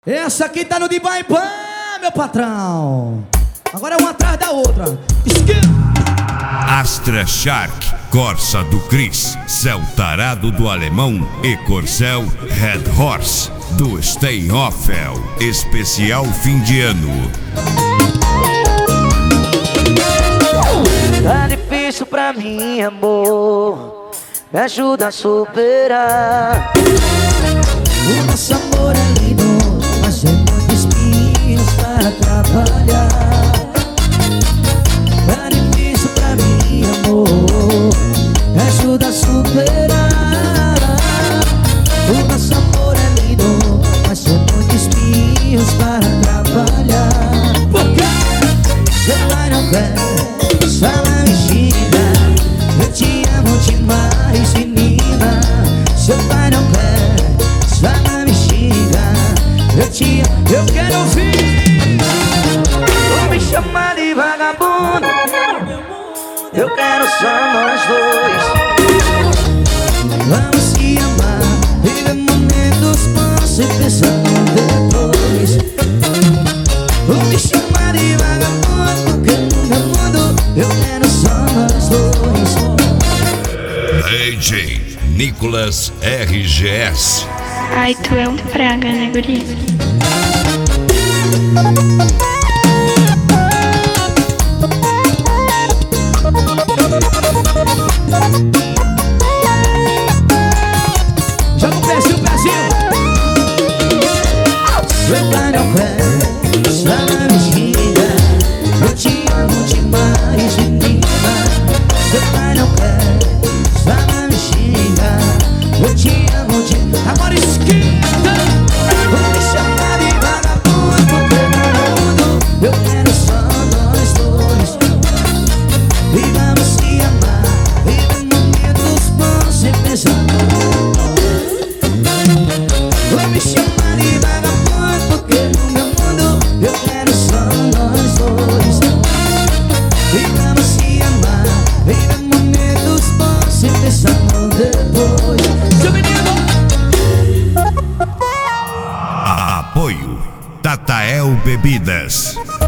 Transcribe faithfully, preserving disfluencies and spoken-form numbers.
Essa aqui tá no de Baibã, meu patrão. Agora é uma atrás da outra. Esquerda. Astra Shark, Corsa do Chris, Céu Tarado do Alemão e Corcel Red Horse do Steinhoffel. Especial fim de ano. Tá difícil pra mim, amor, me ajuda a superar. O nosso amor é lindo, mas é muito espinhos para atrapalhar. Tá difícil pra mim, amor, me ajuda a superar. O nosso amor é lindo, mas é muito espinhos para atrapalhar. Por quê? Seu pai não quer, só na mexida. Eu te amo demais, menina. Seu pai não quer, só na mexida. Eu te amo, eu quero ouvir. Vou me chamar de vagabundo, eu quero só nós dois. Vamos se amar, viver momentos bons e pensando depois. Vou me chamar de vagabundo, porque no meu mundo eu quero só nós dois. D J Nicolas R G S. Ai, tu é um praga, né, guri? Joga o pezinho, o pezinho. Seu pai não quer, só na mexida. Eu te amo demais, menina. Seu pai não quer, só na mexida. Eu te amo demais. Agora esquenta. Vou me chamar de vagabundo, porque no mundo eu quero só nós dois. E vamos se amar, viver momentos bons e pensar. Vou me chamar de vagabundo, porque no meu mundo eu quero só nós dois. E vamos se amar, viver momentos bons e pensar depois. Seu menino! Apoio Tatael Bebidas.